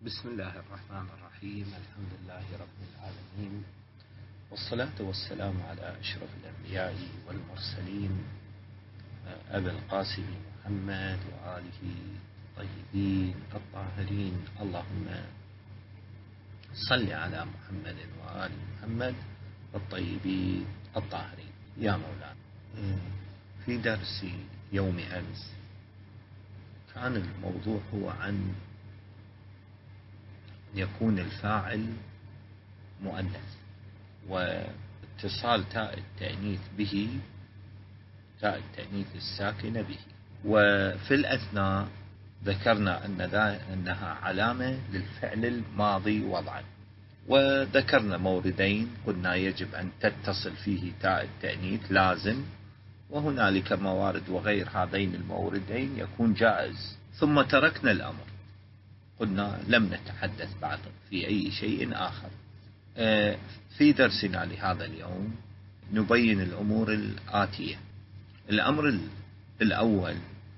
بسم الله الرحمن الرحيم. الحمد لله رب العالمين، والصلاة والسلام على أشرف الأنبياء والمرسلين، أبي القاسم محمد وآله الطيبين الطاهرين. اللهم صل على محمد وآل محمد الطيبين الطاهرين. يا مولانا، في درس يوم أمس كان الموضوع هو عن يكون الفاعل مؤنث واتصال تاء التأنيث به، تاء التأنيث الساكنة به. وفي الأثناء ذكرنا أنها علامة للفعل الماضي وضعا، وذكرنا موردين قلنا يجب أن تتصل فيه تاء التأنيث لازم، وهنالك موارد وغير هذين الموردين يكون جائز. ثم تركنا الأمر، قلنا لم نتحدث بعد في أي شيء آخر. في درسنا لهذا اليوم نبين الأمور الآتية. الأمر الأول،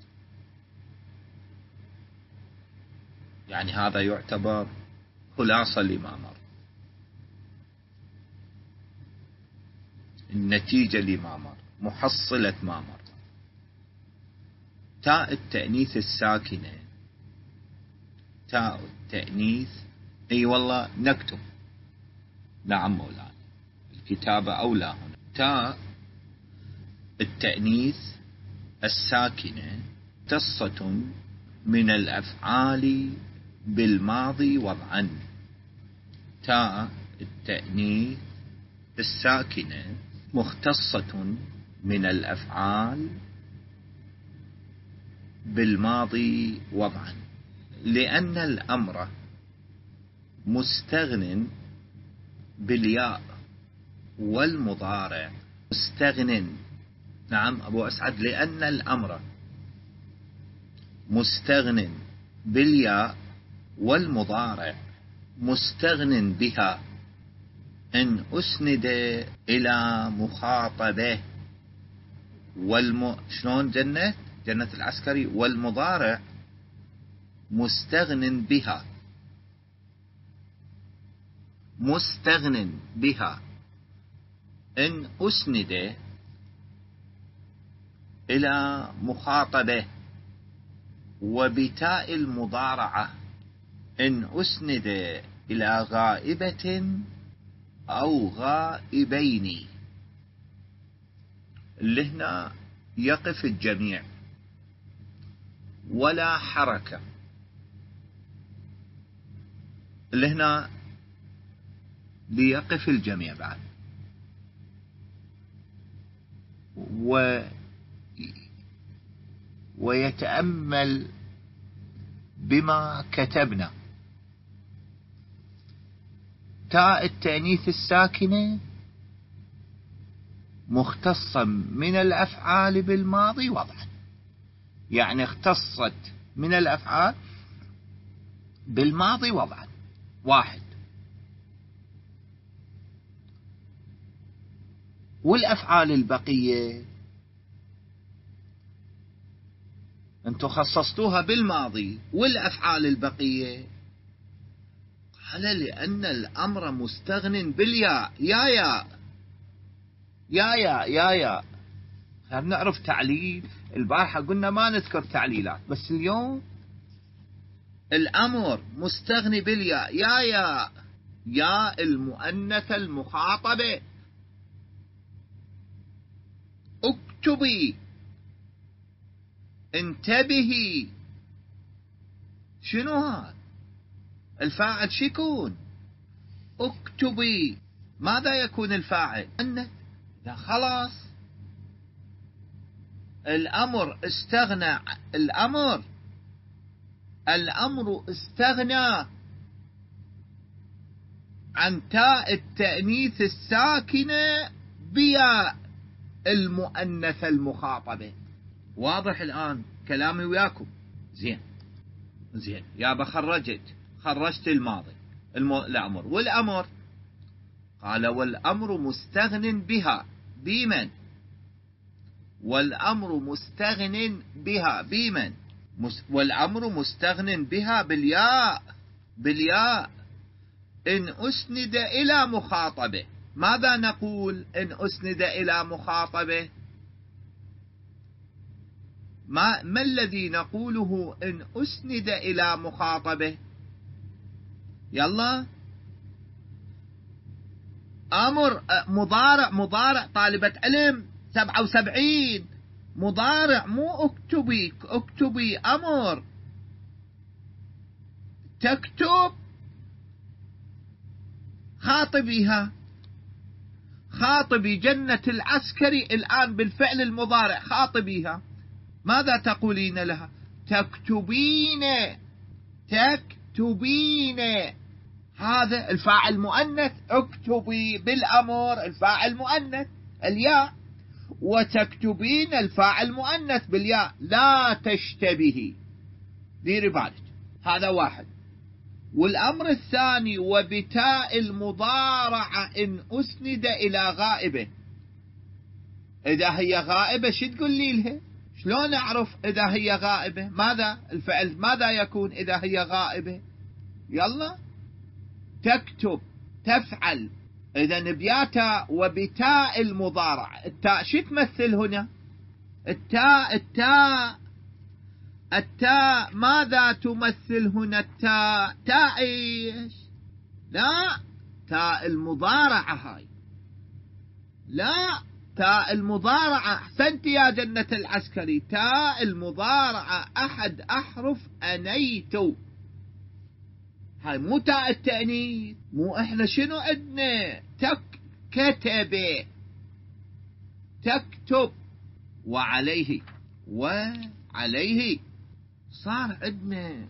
يعني هذا يعتبر خلاصة لما مر، النتيجة لما مر، محصلة ما مر. تاء التأنيث الساكنة، تاء التأنيث، أي والله نكتب، نعم مولانا، الكتابة أولى هنا. تاء التأنيث الساكنة مختصة من الأفعال بالماضي وضعا. تاء التأنيث الساكنة مختصة من الأفعال بالماضي وضعا، لأن الأمر مستغن بالياء والمضارع مستغن. نعم أبو أسعد، لأن الأمر مستغن بالياء والمضارع مستغن بها إن أسند إلى مخاطبة. شلون جنة العسكري، والمضارع مستغن بها، مستغن بها إن أسند إلى مخاطبة. وبتاء المضارعة إن أسند إلى غائبة أو غائبين. اللي هنا يقف الجميع ولا حركة، اللي هنا ليقف الجميع بعد ويتأمل بما كتبنا. تاء التأنيث الساكنة مختصة من الأفعال بالماضي وضعا، يعني اختصت من الأفعال بالماضي وضعا. واحد. والأفعال البقية أنتم خصصتوها بالماضي، والأفعال البقية قال لأن الأمر مستغن بالياء. يا خلينا نعرف تعليل. البارحة قلنا ما نذكر تعليلات، بس اليوم الأمر مستغني بالياء. يا المؤنث المخاطبة، اكتبي، انتبهي. شنو هذا الفاعل؟ شيكون اكتبي. ماذا يكون الفاعل؟ لا خلاص، الأمر استغنى، الأمر استغنى عن تاء التأنيث الساكنة بياء المؤنث المخاطبة. واضح الآن كلامي وياكم؟ زين يابا، خرجت الماضي، الأمر. والأمر قال والأمر مستغن بها بمن؟ والأمر مستغن بها بمن؟ والأمر مستغن بها بالياء، بالياء إن أسند إلى مخاطبه. ماذا نقول إن أسند إلى مخاطبه؟ ما الذي نقوله إن أسند إلى مخاطبه؟ يلا أمر مضارع طالبة علم 77 مضارع، مو اكتبي أمر. تكتب خاطبيها، خاطبي جنة العسكري الآن بالفعل المضارع، خاطبيها. ماذا تقولين لها؟ تكتبين. هذا الفاعل مؤنث، اكتبي بالأمر الفاعل مؤنث الياء، وتكتبين الفاعل مؤنث بالياء، لا تشتبهي. ديري بالك، هذا واحد. والأمر الثاني وبتاء المضارعة إن أسند إلى غائبة. إذا هي غائبة شو تقول لي لها؟ شلون أعرف إذا هي غائبة؟ ماذا الفعل ماذا يكون إذا هي غائبة؟ يلا تكتب تفعل. إذا نبياتا وبتاء المضارعة. التاء شو تمثل هنا؟ التاء ماذا تمثل هنا؟ التاء تاء ايش؟ لا، تاء المضارعة هاي. لا، تاء المضارعة. أحسنت يا جنة العسكري، تاء المضارعة أحد أحرف أنيت. هاي مو تاء التأنيث. مو احنا شنو عندنا؟ تكتب وعليه صار عندنا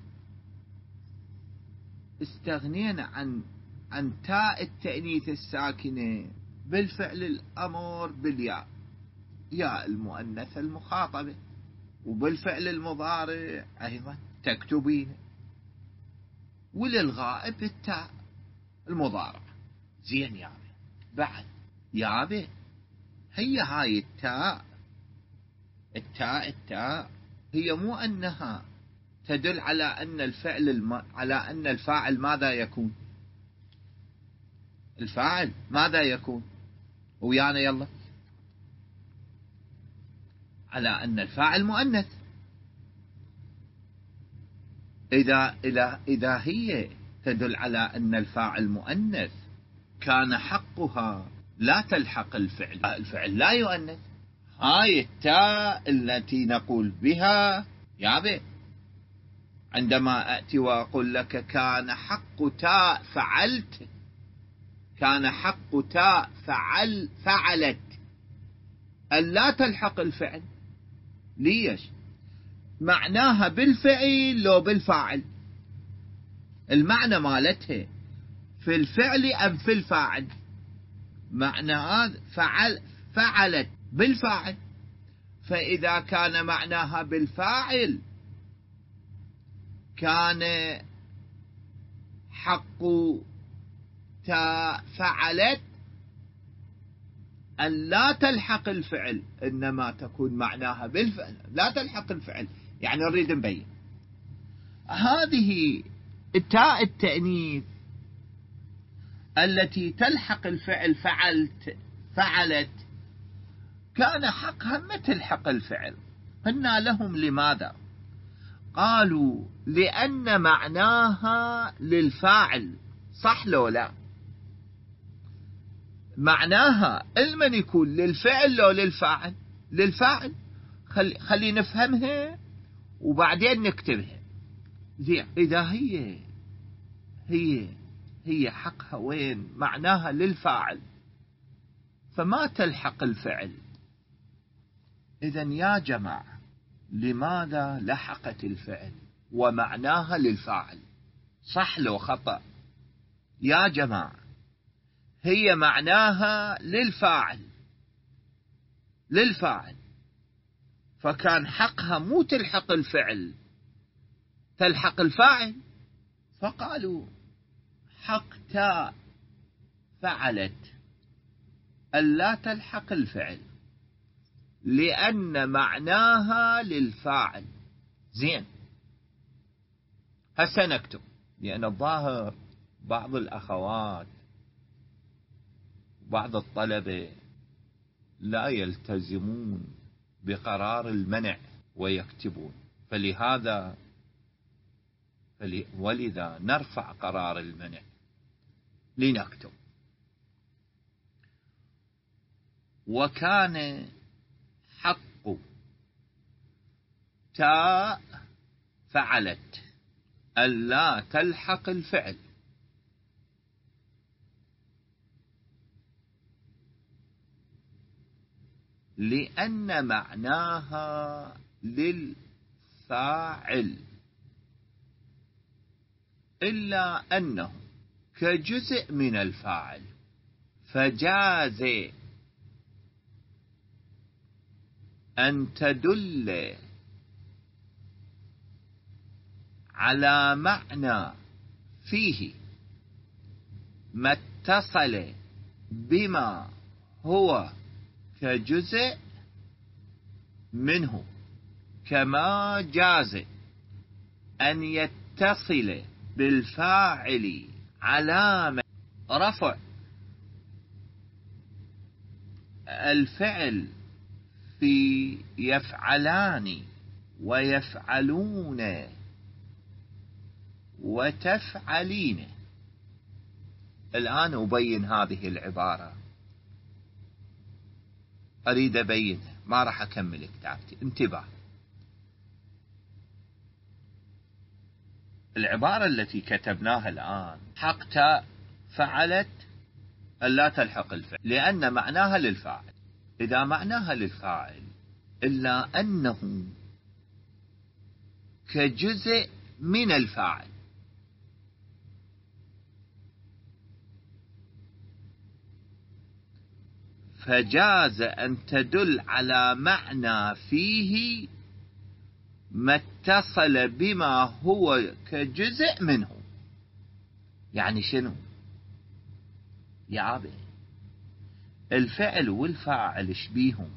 استغنينا عن تاء التأنيث الساكنة بالفعل الأمر بالياء، ياء المؤنث المخاطبة، وبالفعل المضارع أيضا تكتبين، وللغائب التاء المضارع. زين يابا، بعد يابا هي هاي التاء هي مو أنها تدل على أن على أن الفاعل ماذا يكون؟ الفاعل ماذا يكون؟ ويانا يلا، على أن الفاعل مؤنث. إذا هي تدل على أن الفاعل مؤنث كان حقها لا تلحق الفعل لا يؤنث. هاي التاء التي نقول بها يابا عندما أأتي وأقول لك كان حق تاء فعلت، كان حق تاء فعلت، ألا تلحق الفعل. ليش؟ معناها بالفعل لو بالفاعل. المعنى مالتها في الفعل أم في الفاعل؟ معنى هذا فعلت بالفاعل. فإذا كان معناها بالفاعل كان حق فعلت أن لا تلحق الفعل، إنما تكون معناها بالفعل لا تلحق الفعل. يعني نريد نبين هذه التاء التأنيث التي تلحق الفعل فعلت كان حقها ما تلحق الفعل. قلنا لهم لماذا؟ قالوا لأن معناها للفاعل. صح لو لا؟ معناها المن يكون للفعل لو للفاعل؟ للفاعل. خلي نفهمها وبعدين نكتبها. إذا هي حقها وين؟ معناها للفاعل فما تلحق الفعل. إذن يا جماعة لماذا لحقت الفعل ومعناها للفاعل؟ صح لو خطأ؟ يا جماعة هي معناها للفاعل فكان حقها مو تلحق الفعل، تلحق الفاعل. فقالوا حق تاء فعلت ألا تلحق الفعل لأن معناها للفاعل. زين، هسه نكتب لأن الظاهر بعض الأخوات بعض الطلبة لا يلتزمون بقرار المنع ويكتبون، ولذا نرفع قرار المنع لنكتب. وكان حق تاء فعلت ألا تلحق الفعل، لأن معناها للفاعل، إلا أنه كجزء من الفاعل، فجاز أن تدل على معنى فيه ما اتصل بما هو كجزء منه، كما جاز أن يتصل بالفاعل علامة رفع الفعل في يفعلان ويفعلون وتفعلين. الآن أبين هذه العبارة، أريد أبينها، ما راح أكمل كتابتي. انتبه، العبارة التي كتبناها الآن حق تاء فعلت ألا تلحق الفعل، لأن معناها للفاعل. إذا معناها للفاعل إلا أنه كجزء من الفاعل، فجاز أن تدل على معنى فيه ما اتصل بما هو كجزء منه. يعني شنو يا أبي؟ الفعل والفاعل شبيهم.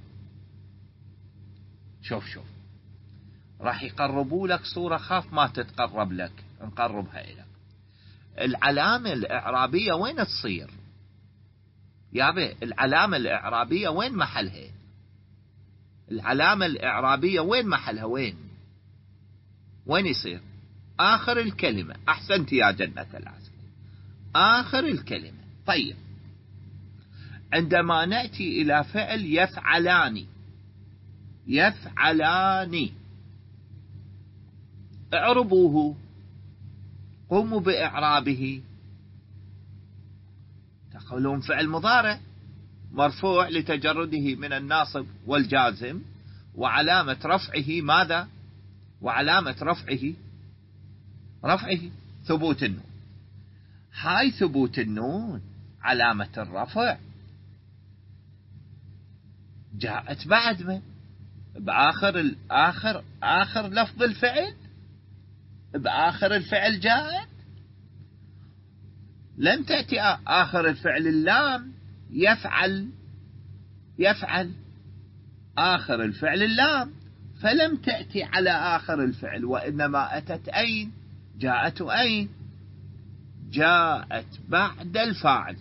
شوف راح يقربوا لك صورة خاف ما تتقرب لك، نقربها إليك. العلامة الإعرابية وين تصير يا أبي؟ العلامة الإعرابية وين محلها؟ العلامة الإعرابية وين محلها؟ وين يصير؟ آخر الكلمة. أحسنت يا جنة العسل، آخر الكلمة. طيب، عندما نأتي إلى فعل يفعلان اعربوه، قوموا بإعرابه. تقولون فعل مضارع مرفوع لتجرده من الناصب والجازم، وعلامة رفعه ماذا؟ وعلامة رفعه ثبوت النون. هاي ثبوت النون علامة الرفع جاءت بعد من؟ آخر لفظ الفعل، بآخر الفعل جاءت. لم تأتي آخر الفعل اللام. يفعل آخر الفعل اللام، فلم تأتي على آخر الفعل، وإنما أتت أين؟ جاءت أين؟ جاءت بعد الفاعل،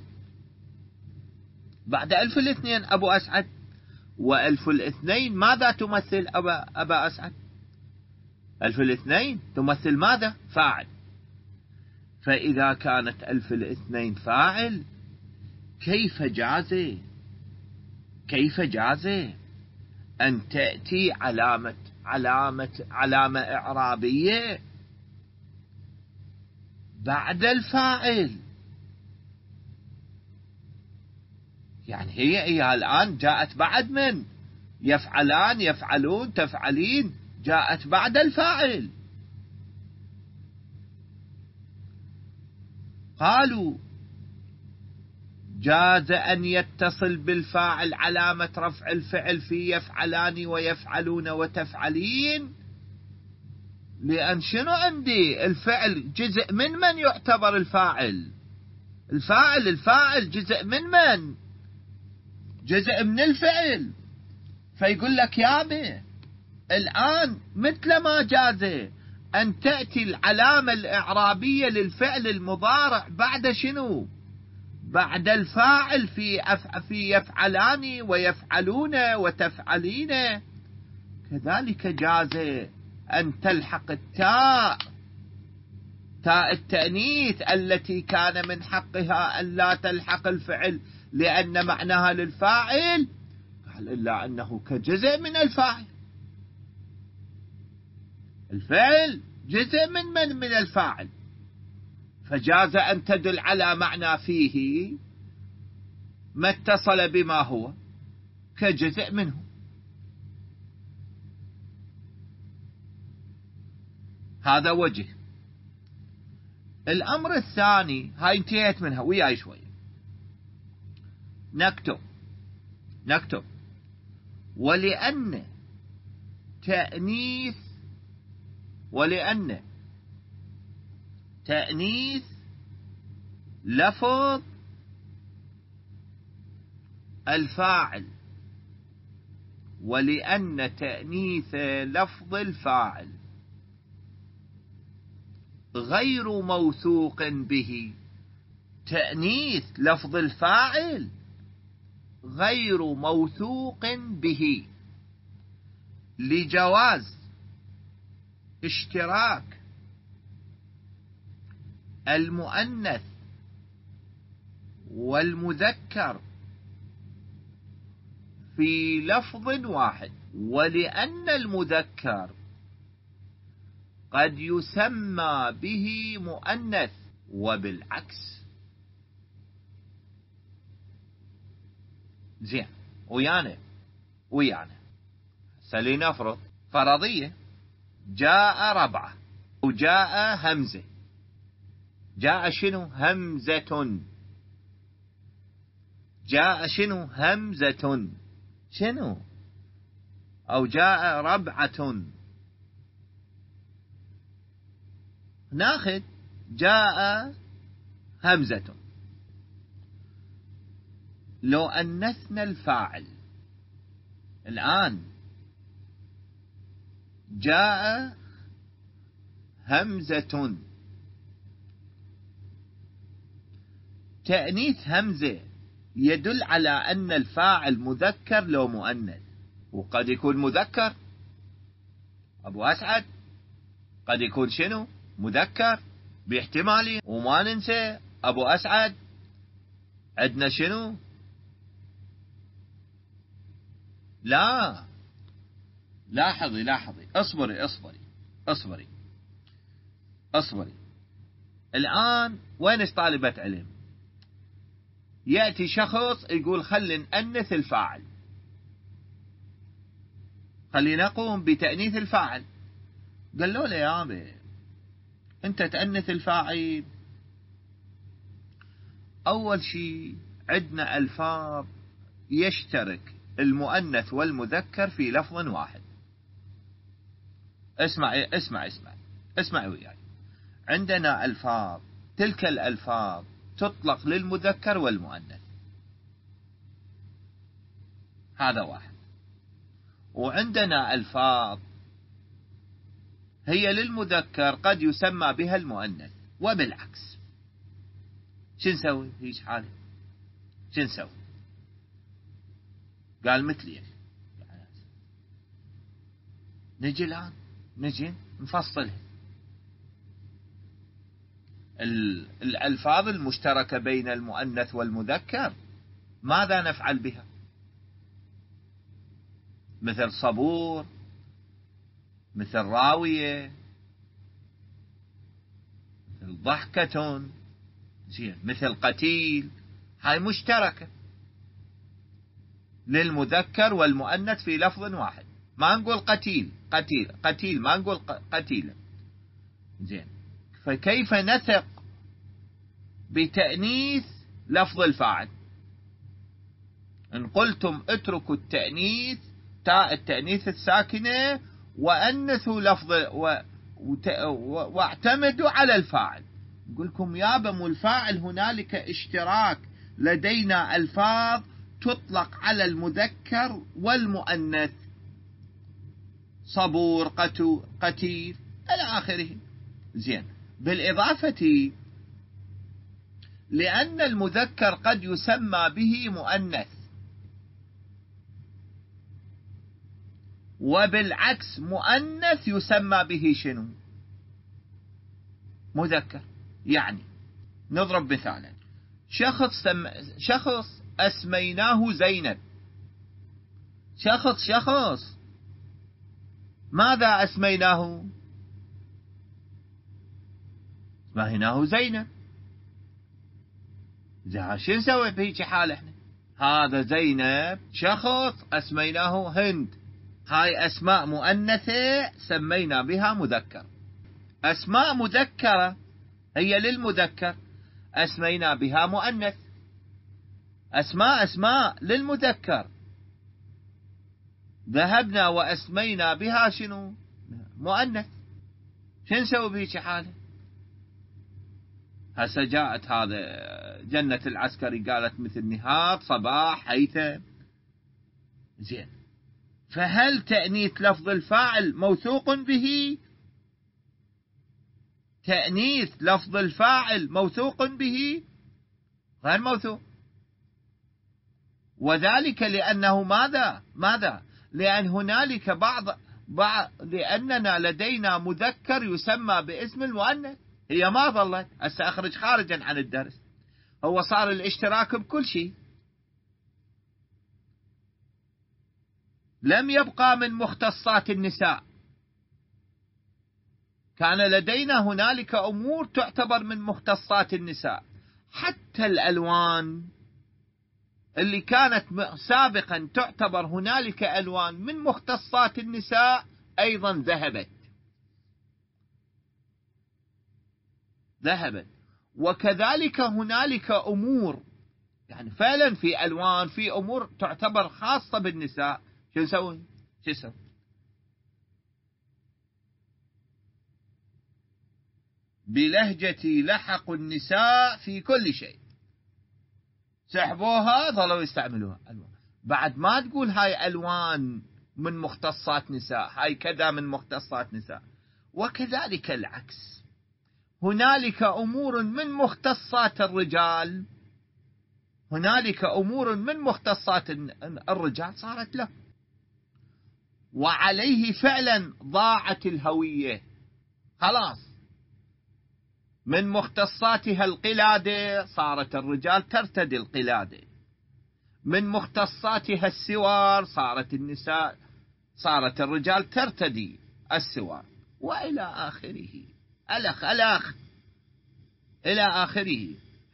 بعد ألف الاثنين أبو أسعد. وألف الاثنين ماذا تمثل أبا أسعد؟ ألف الاثنين تمثل ماذا؟ فاعل. فإذا كانت ألف الاثنين فاعل، كيف جاز أن تأتي علامة إعرابية بعد الفاعل؟ يعني هي الآن جاءت بعد من؟ يفعلان، يفعلون، تفعلين، جاءت بعد الفاعل. قالوا جاز أن يتصل بالفاعل علامة رفع الفعل في يفعلان ويفعلون وتفعلين، لأن شنو عندي؟ الفعل جزء من يعتبر الفاعل؟ الفاعل جزء من؟ جزء من الفعل. فيقول لك يا أبي الآن مثل ما جاز أن تأتي العلامة الإعرابية للفعل المضارع بعد شنو؟ بعد الفاعل في يفعلان ويفعلون وتفعلين. كذلك جاز أن تلحق تاء التأنيث التي كان من حقها أن لا تلحق الفعل لأن معناها للفاعل، قال إلا أنه كجزء من الفاعل. الفعل جزء من الفاعل، فجاز أن تدل على معنى فيه ما اتصل بما هو كجزء منه. هذا وجه. الأمر الثاني، هاي انتهيت منها وياي شوية. نكتب ولأن تأنيث لفظ الفاعل، ولأن تأنيث لفظ الفاعل غير موثوق به. تأنيث لفظ الفاعل غير موثوق به لجواز اشتراك المؤنث والمذكر في لفظ واحد، ولأن المذكر قد يسمى به مؤنث وبالعكس. زين، ويانا سلينفرض فرضية، جاء ربعة وجاء همزة. جاء شنو؟ همزة. جاء شنو؟ همزة. شنو؟ أو جاء ربعة. ناخذ جاء همزة. لو أنثنا الفاعل الآن، جاء همزة. تأنيث همزة يدل على أن الفاعل مذكر لو مؤنث، وقد يكون مذكر أبو أسعد، قد يكون شنو؟ مذكر باحتمالي. وما ننسى أبو أسعد عندنا شنو؟ لا، لاحظي اصبري. الآن وينش طالبة علم؟ يأتي شخص يقول خلي نأنث الفاعل، خلينا نقوم بتأنيث الفاعل. قال له لا يا أبي، أنت تأنث الفاعل. أول شيء عندنا ألفاظ يشترك المؤنث والمذكر في لفظ واحد. اسمع وياي. عندنا ألفاظ، تلك الألفاظ تطلق للمذكر والمؤنث، هذا واحد. وعندنا ألفاظ هي للمذكر قد يسمى بها المؤنث وبالعكس. شو نسوي؟ هيش حالة شو نسوي؟ قال مثلي. نجي الآن نفصلها. الألفاظ المشتركة بين المؤنث والمذكر ماذا نفعل بها؟ مثل صبور، مثل راوية، مثل ضحكة، مثل قتيل. هاي مشتركة للمذكر والمؤنث في لفظ واحد. ما نقول قتيل ما نقول قتيلة. زين، فكيف نثق بتأنيث لفظ الفاعل؟ إن قلتم اتركوا التأنيث، تاء التأنيث الساكنة، وأنثوا لفظ واعتمدوا على الفاعل. نقول لكم يابا، مو الفاعل هنالك اشتراك، لدينا ألفاظ تطلق على المذكر والمؤنث، صبور، قتيل. إلى آخره. زين. بالإضافة لأن المذكر قد يسمى به مؤنث، وبالعكس مؤنث يسمى به شنو؟ مذكر. يعني نضرب مثالا، شخص أسميناه زينب. شخص ماذا أسميناه؟ أسميناه زينب. شو نسوي بهيك حال احنا؟ هذا زينب شخص أسميناه هند. هاي أسماء مؤنثة سمينا بها مذكر. أسماء مذكرة هي للمذكر أسمينا بها مؤنث. أسماء للمذكر ذهبنا وأسمينا بها شنو؟ مؤنث. شو نسوي بهيك حالة؟ هسه جاءت هذا جنة العسكري قالت مثل نهاد، صباح، هيثم. زين. فهل تأنيث لفظ الفاعل موثوق به؟ تأنيث لفظ الفاعل موثوق به؟ غير موثوق. وذلك لأنه ماذا؟ لأن هنالك بعض لأننا لدينا مذكر يسمى باسم المؤنث. هي ما ظلت هسه أخرج خارجا عن الدرس، هو صار الاشتراك بكل شيء، لم يبقى من مختصات النساء. كان لدينا هنالك أمور تعتبر من مختصات النساء، حتى الألوان اللي كانت سابقا تعتبر هنالك ألوان من مختصات النساء أيضا ذهبت. وكذلك هنالك أمور، يعني فعلا في ألوان، في أمور تعتبر خاصة بالنساء. شو نسوي؟ بلهجتي لحقوا النساء في كل شيء، سحبوها ظلوا يستعملوها ألوان. بعد ما تقول هاي ألوان من مختصات نساء، هاي كذا من مختصات نساء. وكذلك العكس، هنالك أمور من مختصات الرجال، هنالك أمور من مختصات الرجال صارت له، وعليه فعلا ضاعت الهوية. خلاص، من مختصاتها القلادة، صارت الرجال ترتدي القلادة. من مختصاتها السوار، صارت الرجال ترتدي السوار، وإلى آخره. ألخ إلى آخره.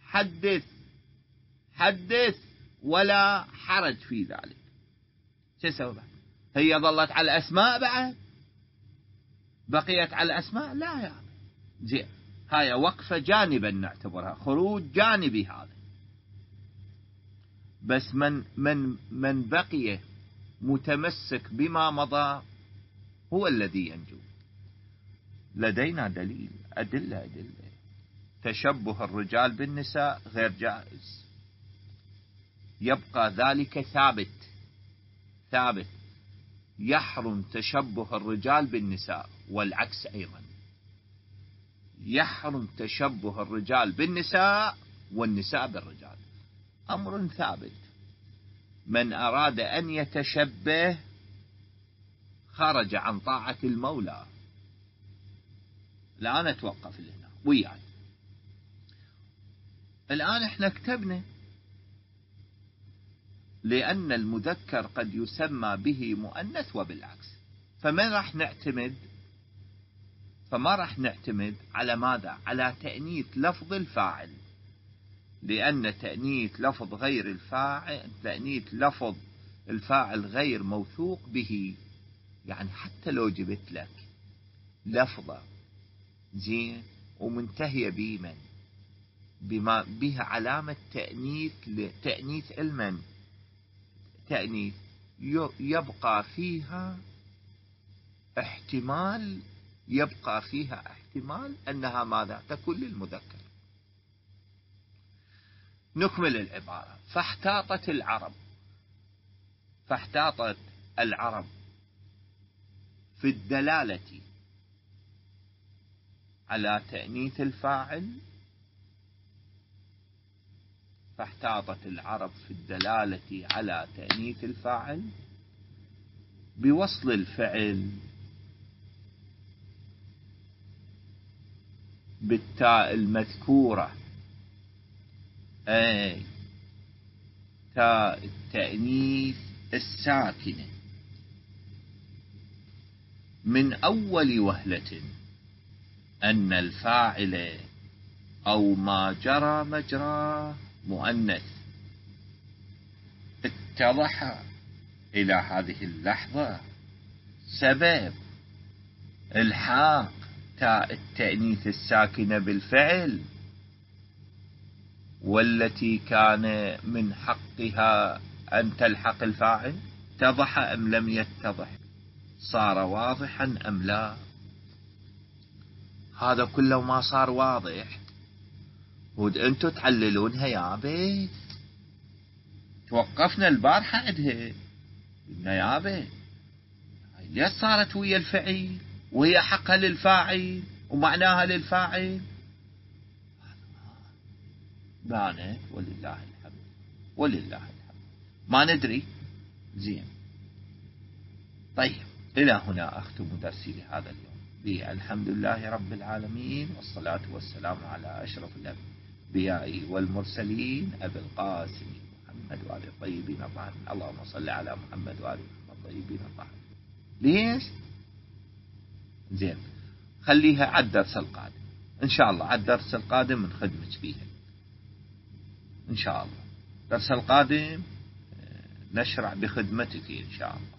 حدث ولا حرج في ذلك. شو سوى بعد؟ هي ظلت على الأسماء بعد؟ بقيت على الأسماء؟ لا يا زين. هاي وقفة جانبا نعتبرها، خروج جانبي هذا. بس من بقي متمسك بما مضى هو الذي ينجو. لدينا دليل، أدلة. تشبه الرجال بالنساء غير جائز، يبقى ذلك ثابت. يحرم تشبه الرجال بالنساء، والعكس أيضا يحرم تشبه الرجال بالنساء والنساء بالرجال. أمر ثابت. من أراد أن يتشبه خرج عن طاعة المولى. الآن أتوقف هنا وياي. الآن احنا كتبنا لأن المذكر قد يسمى به مؤنث وبالعكس. فما راح نعتمد على ماذا؟ على تأنيث لفظ الفاعل، لأن تأنيث لفظ الفاعل غير موثوق به. يعني حتى لو جبت لك لفظة زين ومنتهية بمن بما بها علامة تأنيث علما، تأنيث يبقى فيها احتمال أنها ماذا؟ تكون للمذكر. نكمل العبارة. فاحتاطت العرب في الدلالة على تأنيث الفاعل، فاحتاطت العرب في الدلالة على تأنيث الفاعل بوصل الفعل بالتاء المذكورة، أي تاء التأنيث الساكنة، من أول وهلة أن الفاعل أو ما جرى مجرى مؤنث. اتضح إلى هذه اللحظة سبب الحاق تاء التأنيث الساكنة بالفعل، والتي كان من حقها أن تلحق الفاعل. اتضح أم لم يتضح؟ صار واضحا أم لا؟ هذا كله ما صار واضح وانتوا تعللونها يا بيت. توقفنا البارحة عندها، قلنا يا بيت ليش صارت ويا الفعيل وهي حقها للفاعل ومعناها للفاعل؟ بانت ولله الحمد، ولله الحمد. ما ندري زين. طيب، إلى هنا أختم درسي لهذا اليوم بالحمد لله رب العالمين، والصلاة والسلام على أشرف الأنبياء والمرسلين أبي القاسم محمد وآل الطيبين الطاهرين. اللهم صل على محمد وآل محمد الطيبين الطاهرين. ليش؟ زين، خليها على الدرس القادم إن شاء الله. على الدرس القادم من خدمك فيها إن شاء الله. الدرس القادم نشرع بخدمتك إن شاء الله.